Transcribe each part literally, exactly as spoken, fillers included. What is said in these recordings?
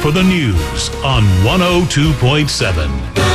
for the news on one oh two point seven.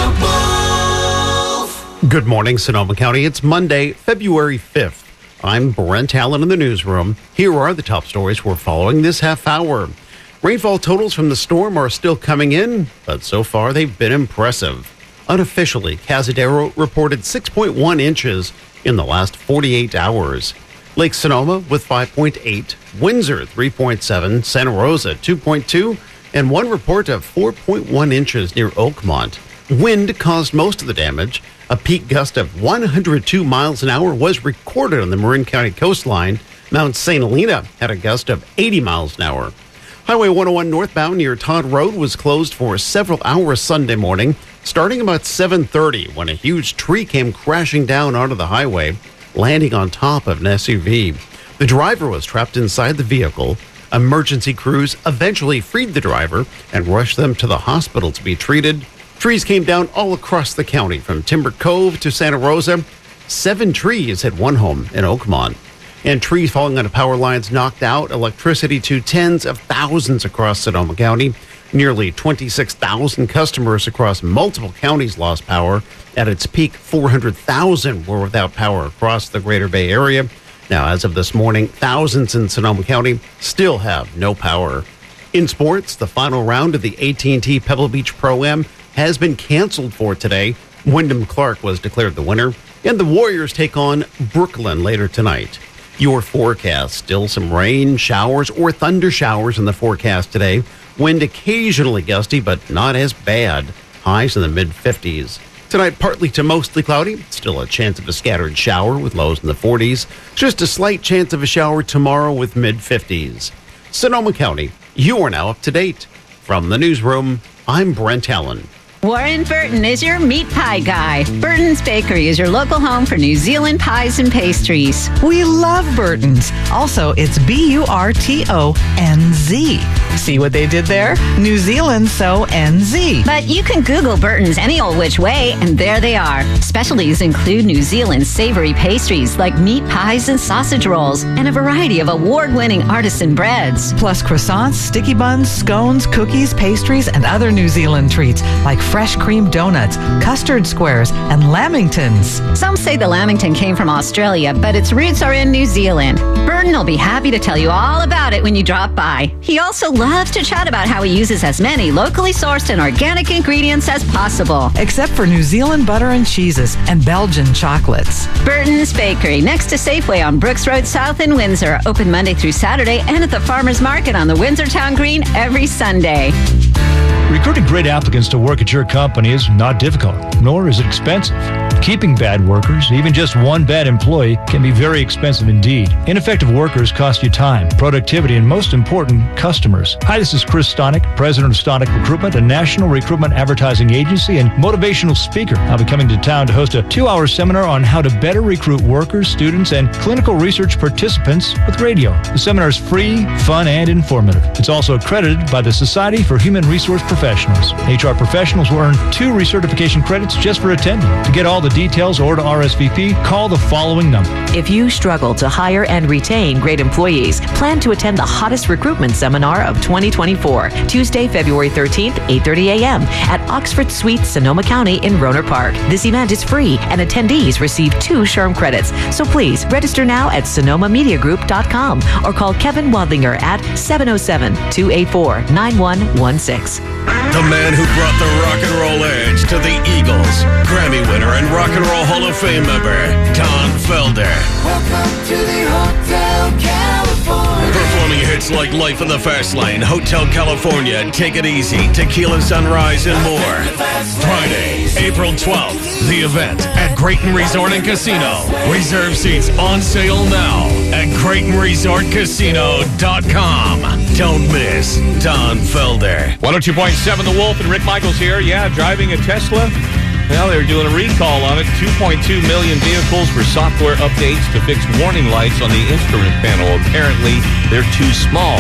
Good morning, Sonoma County. It's Monday, February fifth. I'm Brent Allen in the newsroom. Here are the top stories we're following this half hour. Rainfall totals from the storm are still coming in, but so far they've been impressive. Unofficially, Cazadero reported six point one inches in the last forty-eight hours. Lake Sonoma with five point eight, Windsor three point seven, Santa Rosa two point two, and one report of four point one inches near Oakmont. Wind caused most of the damage. A peak gust of one hundred two miles an hour was recorded on the Marin County coastline. Mount Saint Helena had a gust of eighty miles an hour. Highway one oh one northbound near Todd Road was closed for several hours Sunday morning, starting about seven thirty when a huge tree came crashing down onto the highway, landing on top of an S U V. The driver was trapped inside the vehicle. Emergency crews eventually freed the driver and rushed them to the hospital to be treated. Trees came down all across the county, from Timber Cove to Santa Rosa. Seven trees hit one home in Oakmont. And trees falling onto power lines knocked out electricity to tens of thousands across Sonoma County. Nearly twenty-six thousand customers across multiple counties lost power. At its peak, four hundred thousand were without power across the Greater Bay Area. Now, as of this morning, thousands in Sonoma County still have no power. In sports, the final round of the A T and T Pebble Beach Pro-Am has been canceled for today. Wyndham Clark was declared the winner, and the Warriors take on Brooklyn later tonight. Your forecast: still some rain, showers, or thunder showers in the forecast today. Wind occasionally gusty, but not as bad. Highs in the mid fifties. Tonight, partly to mostly cloudy. Still a chance of a scattered shower with lows in the forties. Just a slight chance of a shower tomorrow with mid fifties. Sonoma County, you are now up to date. From the newsroom, I'm Brent Allen. Warren Burton is your meat pie guy. Burton's Bakery is your local home for New Zealand pies and pastries. We love Burton's. Also, it's B U R T O N Z. See what they did there? New Zealand, so N Z. But you can Google Burton's any old which way, and there they are. Specialties include New Zealand savory pastries like meat pies and sausage rolls, and a variety of award-winning artisan breads. Plus croissants, sticky buns, scones, cookies, pastries, and other New Zealand treats like fresh cream donuts, custard squares, and lamingtons. Some say the lamington came from Australia, but its roots are in New Zealand. Burton will be happy to tell you all about it when you drop by. He also loves to chat about how he uses as many locally sourced and organic ingredients as possible. Except for New Zealand butter and cheeses and Belgian chocolates. Burton's Bakery, next to Safeway on Brooks Road South in Windsor. Open Monday through Saturday and at the Farmers Market on the Windsor Town Green every Sunday. Recruiting great applicants to work at your company is not difficult, nor is it expensive. Keeping bad workers, even just one bad employee, can be very expensive indeed. Ineffective workers cost you time, productivity, and most important, customers. Hi, this is Chris Stonick, president of Stonick Recruitment, a national recruitment advertising agency and motivational speaker. I'll be coming to town to host a two-hour seminar on how to better recruit workers, students, and clinical research participants with radio. The seminar is free, fun, and informative. It's also accredited by the Society for Human Resource Professionals. H R professionals will earn two recertification credits just for attending. To get all the details or to R S V P, call the following number. If you struggle to hire and retain great employees, plan to attend the hottest recruitment seminar of twenty twenty-four, Tuesday, February thirteenth, eight thirty a.m. at Oxford Suite, Sonoma County in Rohnert Park. This event is free and attendees receive two SHRM credits. So please register now at sonoma media group dot com or call Kevin Wadlinger at seven oh seven, two eight four, nine one one six. The man who brought the rock and roll edge to the Eagles, Grammy winner and Rock and Roll Hall of Fame member, Don Felder. Welcome to the Hotel California. Performing hits like Life in the Fast Lane, Hotel California, Take It Easy, Tequila Sunrise, and more. Friday, April twelfth, the event at Creighton Resort and Casino. Reserve seats on sale now at Creighton Resort Casino dot com. Don't miss Don Felder. one oh two point seven The Wolf and Rick Michaels here. Yeah, driving a Tesla. Well, they were doing a recall on it. two point two million vehicles for software updates to fix warning lights on the instrument panel. Apparently, they're too small.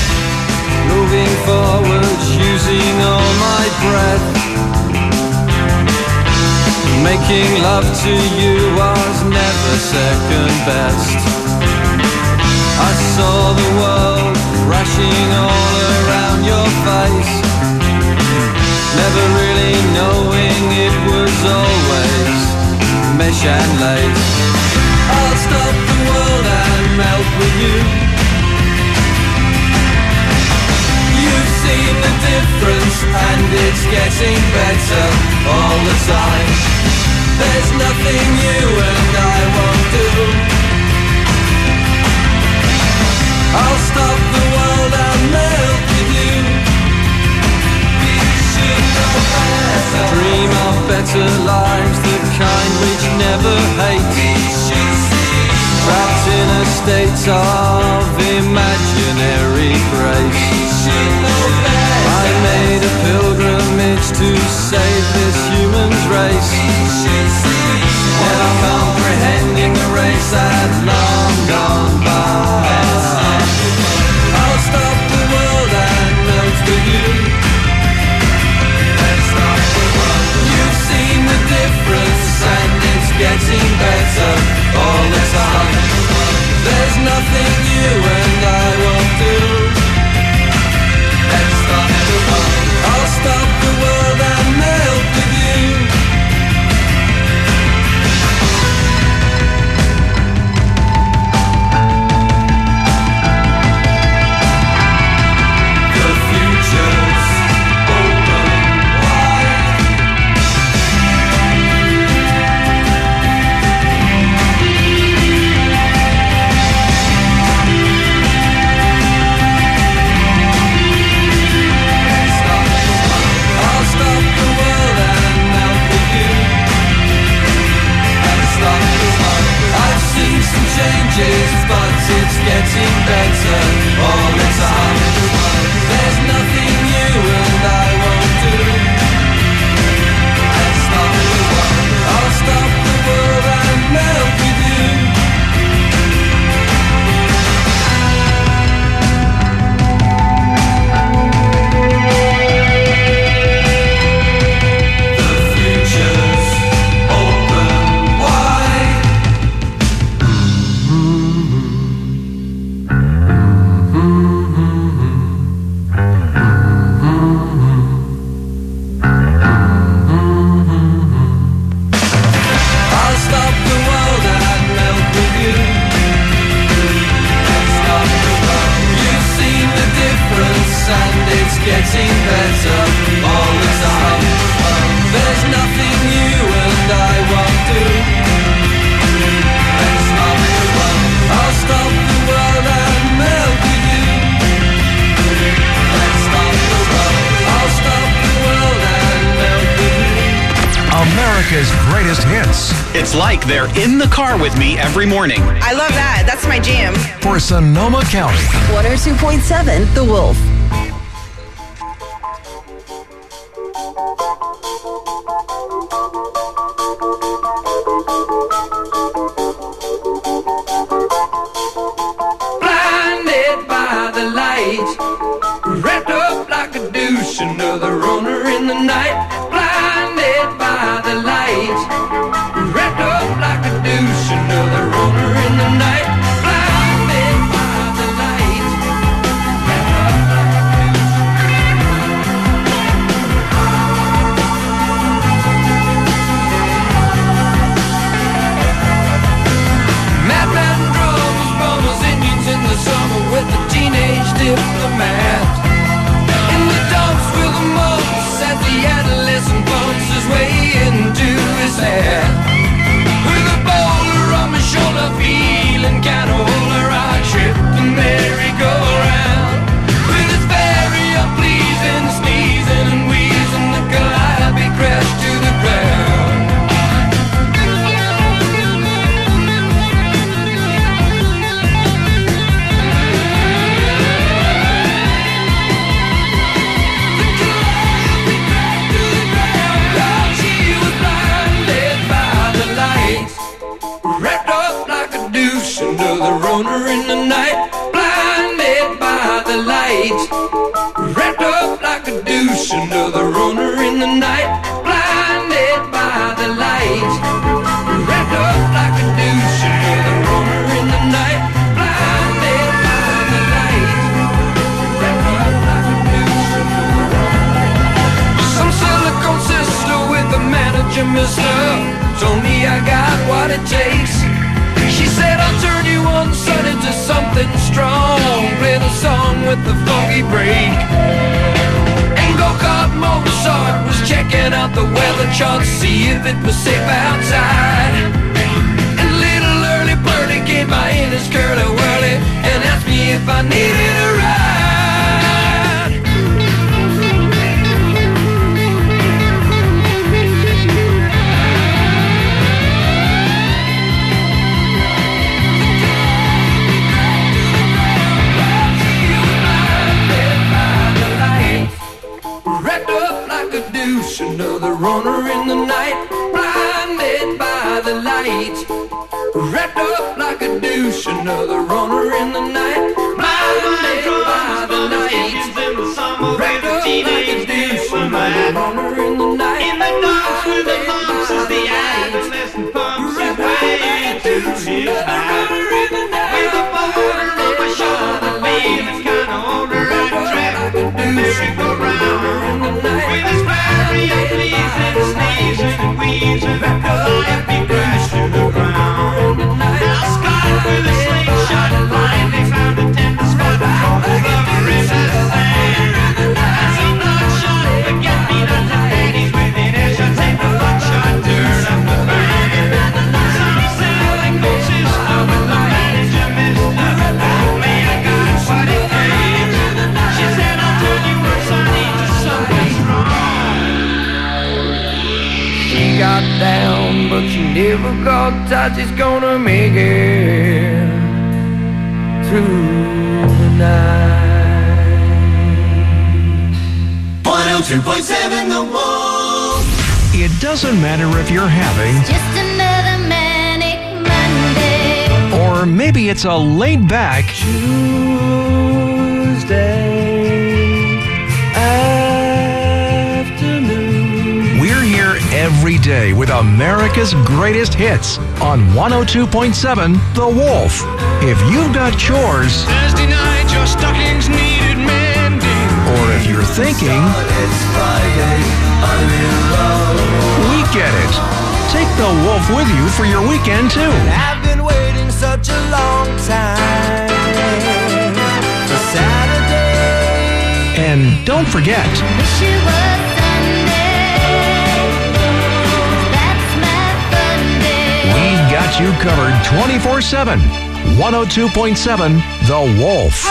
Moving forward, using all my breath. Making love to you was never second best. I saw the world crashing all around your face. never really knowing it was always mesh and lace. I'll stop the world and melt with you. You've seen the difference and it's getting better all the time. There's nothing you and I won't do. I'll stop the world and melt with you. We should know better. Dream of better lives, the kind which never hate. We should see. Trapped in a state of imaginary grace. We should know better. I made a pilgrimage to save this human's race. We should see. Never comprehending the race that long gone by. I'll stop the world and melt with you. Let's stop the world. You've seen the difference and it's getting better all the time. There's nothing you and I won't do. Let's stop the world. I'll stop the world and melt with you. Changes, but it's getting better all the time. There's nothing you and I won't do. Let's stop the world. I'll stop the world and melt with you. The future's open wide. And it's getting better all the time. There's nothing you and I won't do. Let's stop the world. I'll stop the world and melt with you. Let's stop the world. I'll stop the world and melt with you. America's greatest hits. It's like they're in the car with me every morning. I love that. That's my jam. For Sonoma County. one oh two point seven The Wolf. Blinded by the light, wrapped up like a douche, another runner in the night. Blinded by the light, wrapped up like a douche, another runner in the night. Blinded by the light, wrapped up like a douche. Madman drums, bombers, Indians in the summer with the teenage diplomat. In the dumps with the mumps as the adolescent bumps his way into his hair. With a boulder on my shoulder, feeling kinda older, I tripped the merry-go-round. With his very unpleasing sneezing and wheezing, the calliope crashed to the ground. Another runner in the night, blinded by the light, wrapped up like a douche. Another runner in the night, blinded by the light, wrapped up like a douche. Another runner in the night, blinded by the light, wrapped up like a douche. Some say what it takes. She said, I'll turn you on, son, into something strong. Play the song with the funky break. And go-kart Mozart was checking out the weather chart, see if it was safe outside. And little early birdie came by in his curly-whirly and asked me if I needed a ride. Another runner in the night, blinded by the light. Wrapped up like a douche, another runner in the night, blinded by the light. Wrapped up like a douche, another runner in the night. In the dark with the lumps as the adolescent pumps his way to his high. With a boulder on my shoulder, feeling kinda older, I track the merry-go-round. With his flurry of fleas and sneezing and wheezing, life be crashed to the ground. Now Scott with a slingshot finally found a tender spot for the lover in the sand. As a bloodshot, forget-me-not ladies with an air shot, take the buckshot, turn up the band. Some selling no sister with the manager, mister. Oh, me, I got what it takes. She said, I'll turn you on, sonny, to something strong. She got down, but she never got tight. She's gonna make it through the night. one oh two point seven The Wolf. It doesn't matter if you're having, Just another manic Monday. or maybe it's a laid back Tuesday afternoon. We're here every day with America's greatest hits on one oh two point seven The Wolf. If you've got chores, Thursday night, your stockings needed mending. or if you're thinking, It's Friday, I'm in love. we get it. Take The Wolf with you for your weekend too. I've been waiting such a long time for Saturday. And don't forget, Wish it was Sunday. That's my fun day. we've got you covered twenty-four seven. one oh two point seven The Wolf.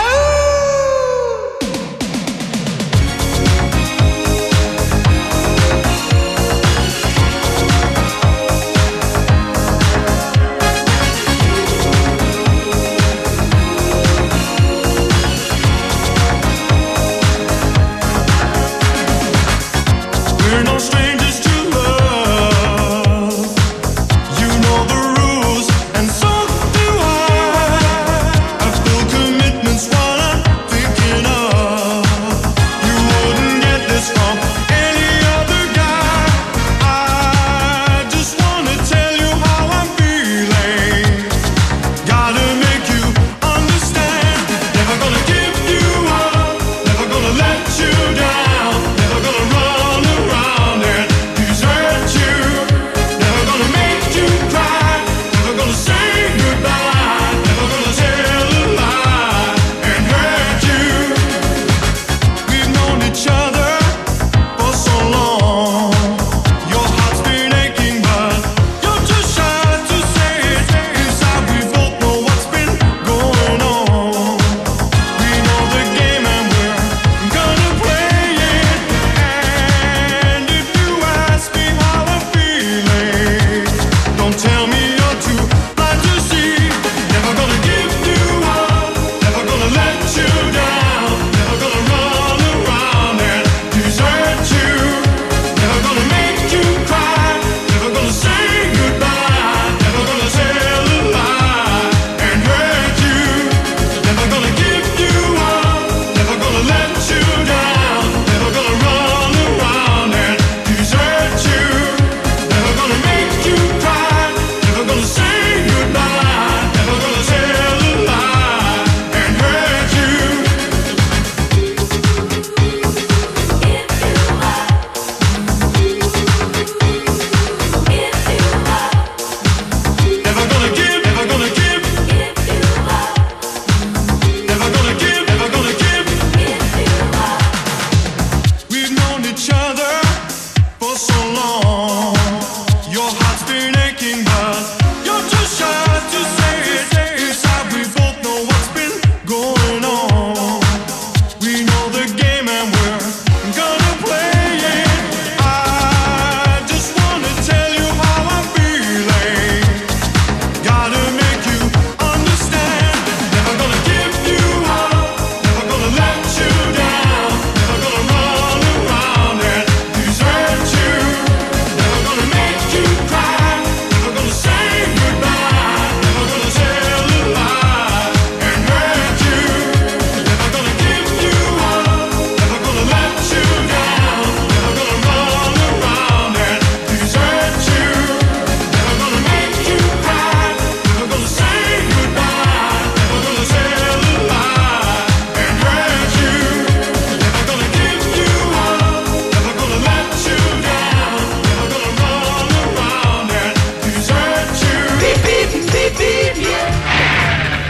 We're no strangers to love. You know the rules, and so do I. I've still commitments while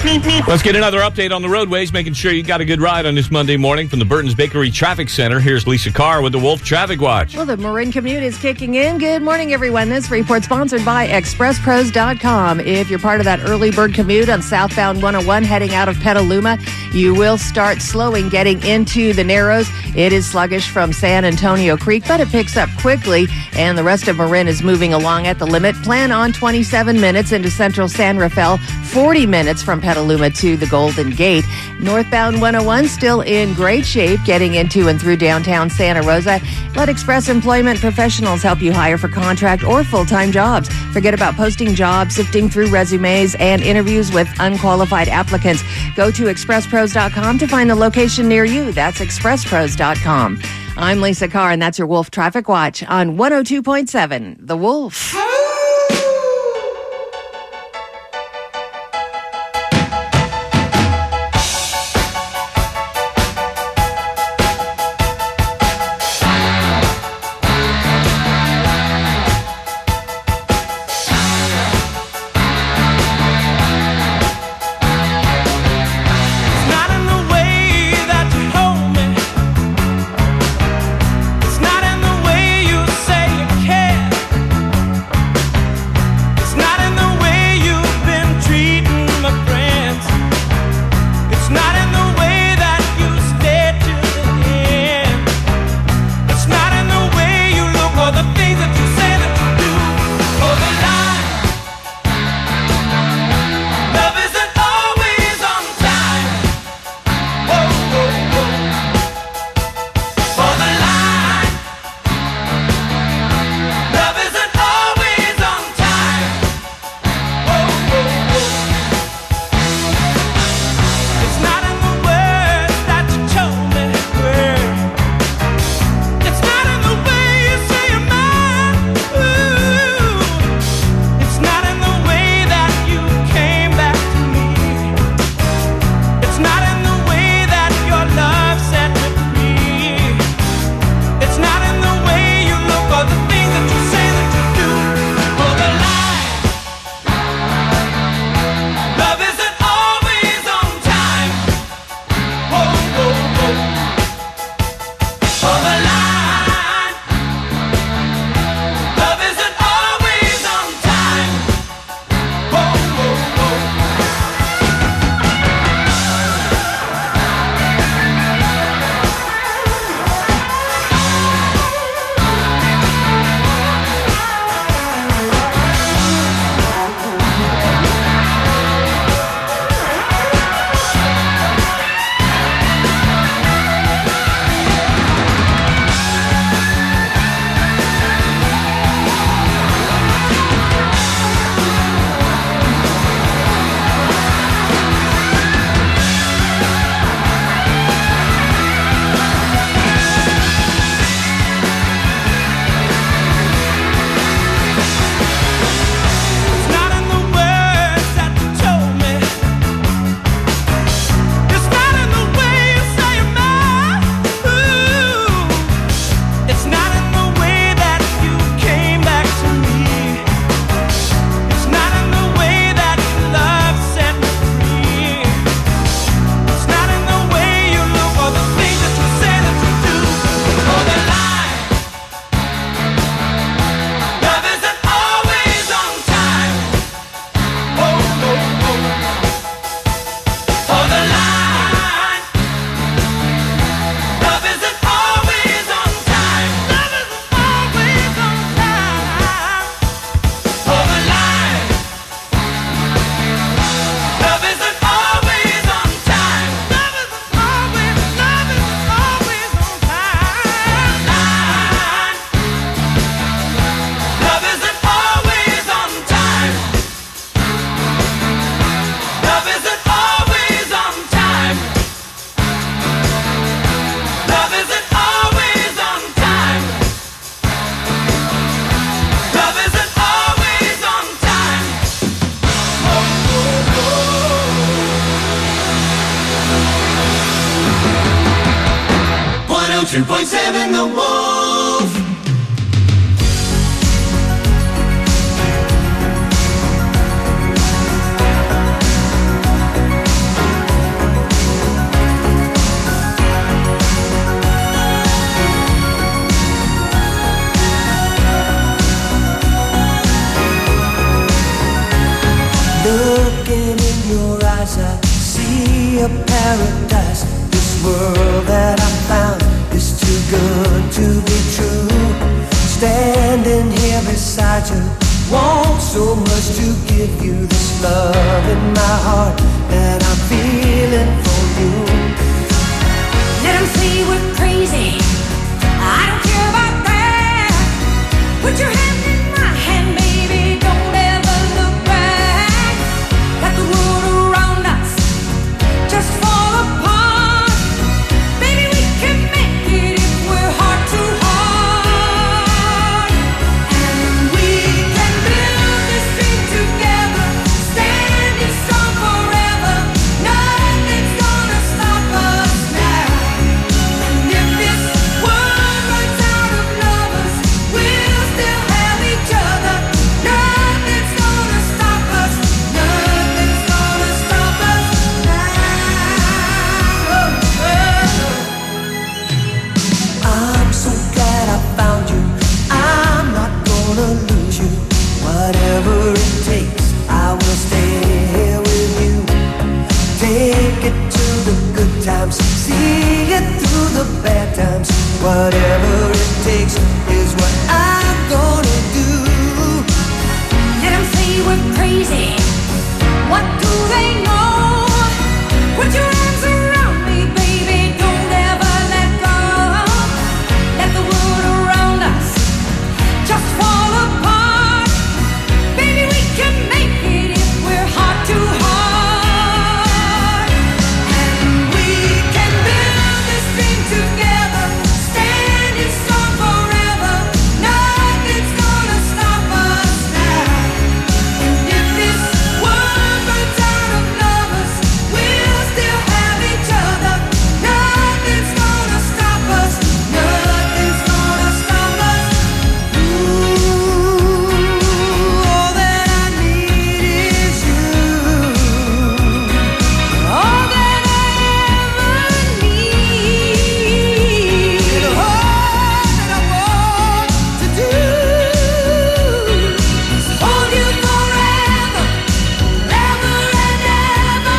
Let's get another update on the roadways, making sure you got a good ride on this Monday morning from the Burton's Bakery Traffic Center. Here's Lisa Carr with the Wolf Traffic Watch. Well, the Marin commute is kicking in. Good morning, everyone. This report sponsored by express pros dot com. If you're part of that early bird commute on southbound one oh one heading out of Petaluma, you will start slowing getting into the Narrows. It is sluggish from San Antonio Creek, but it picks up quickly, and the rest of Marin is moving along at the limit. Plan on twenty-seven minutes into central San Rafael, forty minutes from Petaluma to the Golden Gate. Northbound one oh one still in great shape getting into and through downtown Santa Rosa. Let Express Employment Professionals help you hire for contract or full-time jobs. Forget about posting jobs, sifting through resumes, and interviews with unqualified applicants. Go to express pros dot com to find the location near you. That's express pros dot com. I'm Lisa Carr, and that's your Wolf Traffic Watch on one oh two point seven The Wolf. two point seven The Wolf. eyes I see a paradise. This world that I found is too good to be true. Standing here beside you, want so much to give you this love in my heart that I'm feeling for you. Let them say we're crazy, I don't care about that. Put your hand in my hand, baby, don't ever look back. Let the world around us just fall apart. Baby, we can make it if we're heart to heart. And we can build this dream together, standing strong forever. Nothing's gonna stop us now. And if this world runs out of lovers, we'll still have each other. Nothing's gonna stop us. Nothing's gonna stop us now. I'm so glad I found you. I'm not gonna lose you. Whatever it takes, I will stay here with you. Take it to the good times, see it through the bad times. Whatever it takes is what I'm gonna do. Let them say we're crazy. What do they know? Put your arms around me, baby. Don't ever let go. Let the world around us just fall apart. Baby, we can make it if we're heart to heart. And we can build this dream together, standing strong forever. Nothing's gonna stop us now. And if this world runs out of lovers, we'll still have each other. Nothing's gonna stop us. Nothing's gonna stop us. Ooh, all that I need is you. All that I ever need. And all that I want to do is Hold you forever, ever and ever.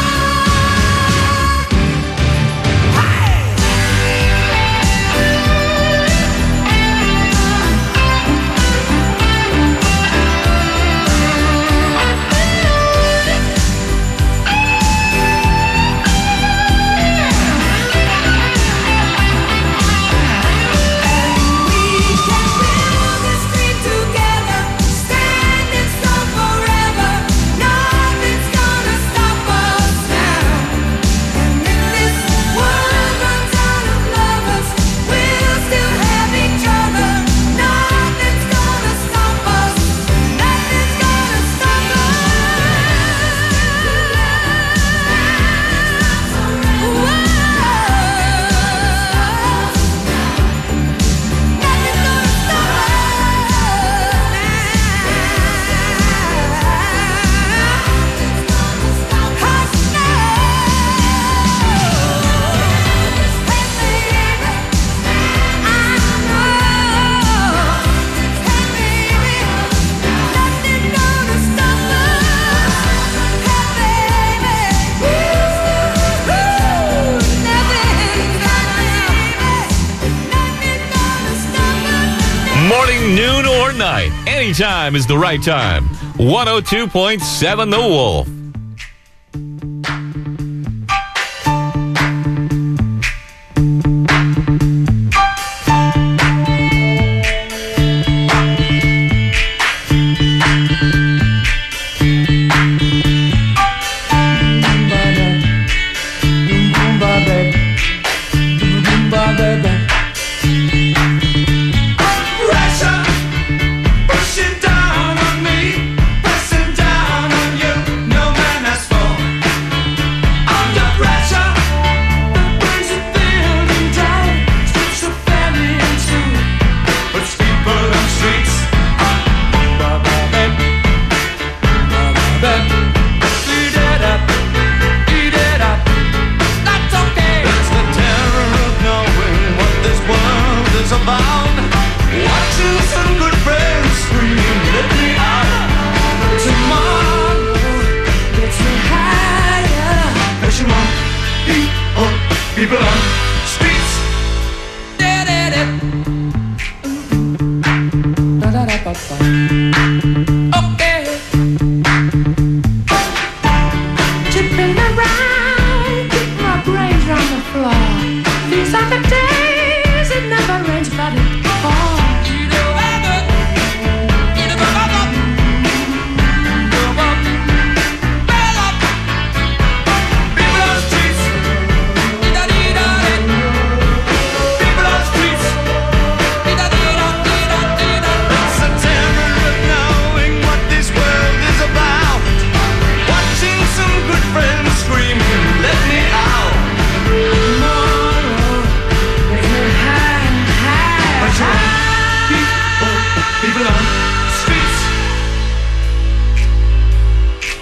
We can build this dream together, standing strong forever. Nothing's gonna stop us now. And if this world runs out of lovers, we'll still have each other. Nothing's gonna stop us. Nothing's gonna stop Morning, noon, or night. Anytime is the right time. one oh two point seven The Wolf. pressure pushing down on me, pressing down on you. No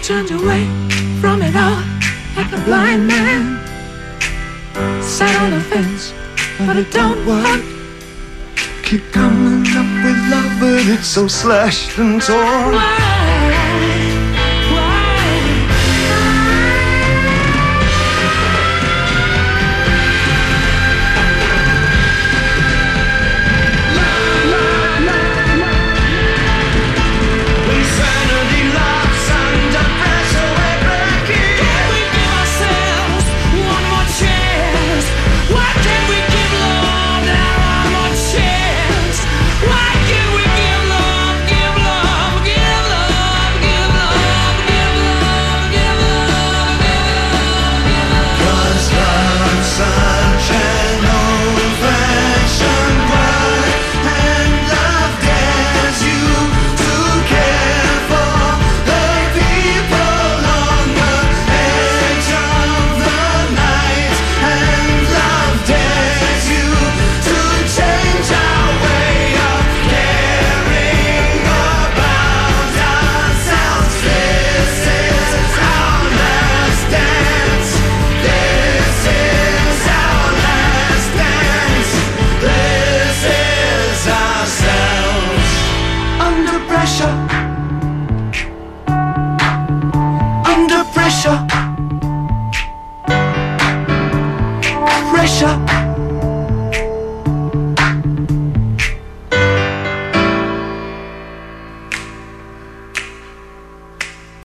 turned away from it all like a blind man. Sat on the fence, but it don't work. Keep coming up with love, but it's so slashed and torn. Insanity loves under pressure, we're breaking. Can we give ourselves one more chance? Why can't we give love now one more chance? Why can't we give love, give love, give love, give love, give love, give love, give love? 'Cause love's such an old-fashioned word, and love dares you to care for the people on the edge of the night, and love dares you to change our way of caring about ourselves. This is our last dance. This is our last dance. This is ourselves. Under pressure. Under pressure.